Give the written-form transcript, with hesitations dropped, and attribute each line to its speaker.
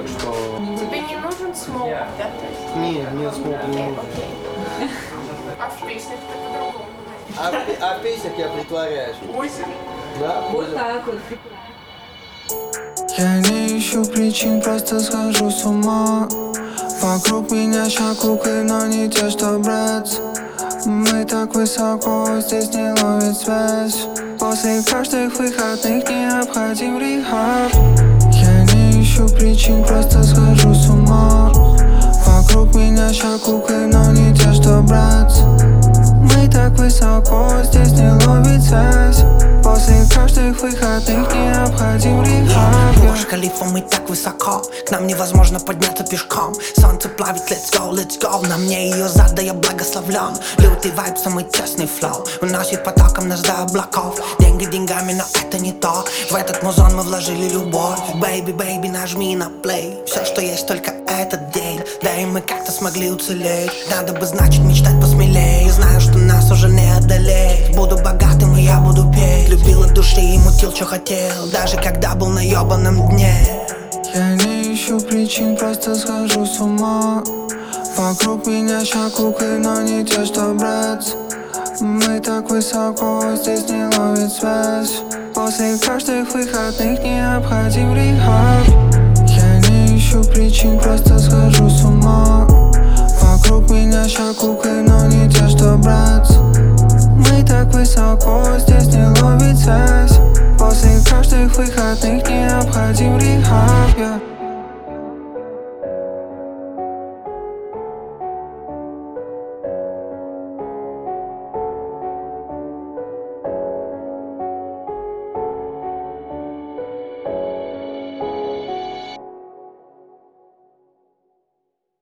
Speaker 1: так что...
Speaker 2: Тебе не нужен смог, да?
Speaker 1: Не смог, не нужен.
Speaker 2: А в песнях ты по-другому.
Speaker 1: А в песнях я притворяюсь.
Speaker 2: Озеро.
Speaker 1: Да?
Speaker 3: Вот так вот.
Speaker 4: Я не ищу причин, просто схожу с ума. Вокруг меня шакуклы, но не те, что брать. Мы так высоко, здесь не ловит связь. После каждых выходных необходим рехаб. Я не ищу причин, просто схожу с ума. Вокруг меня шакуклы, но не те, что брать. Мы так высоко, здесь не ловит связь. После каждых выходных необходим рехаб.
Speaker 5: Бурдж-Халифа, мы так высоко, к нам невозможно подняться пешком. Солнце плавит, let's go. На мне ее зад, да я благословлен. Лютый вайб, самый честный флоу. Уносит потоком нас до облаков. Деньги деньгами, но это не то. В этот музон мы вложили любовь. Baby, нажми на плей. Все, что есть, только этот день. Да и мы как-то смогли уцелеть. Надо бы, значит, мечтать посмелее. Знаю, что нас уже не одолеть. Буду богатым, и я буду петь. Любил от души и мутил, что хотел. Даже когда был на ёбаном дне.
Speaker 4: Я не ищу причин, просто схожу с ума. Вокруг меня шакуклы, но не те, что брать. Мы так высоко, здесь не ловит связь. После каждых выходных необходим рехаб. Я не ищу причин, просто схожу с ума. Вокруг меня шакуклы, но не те, что брать. Мы так высоко, здесь не ловит связь. После каждых выходных необходим рехаб.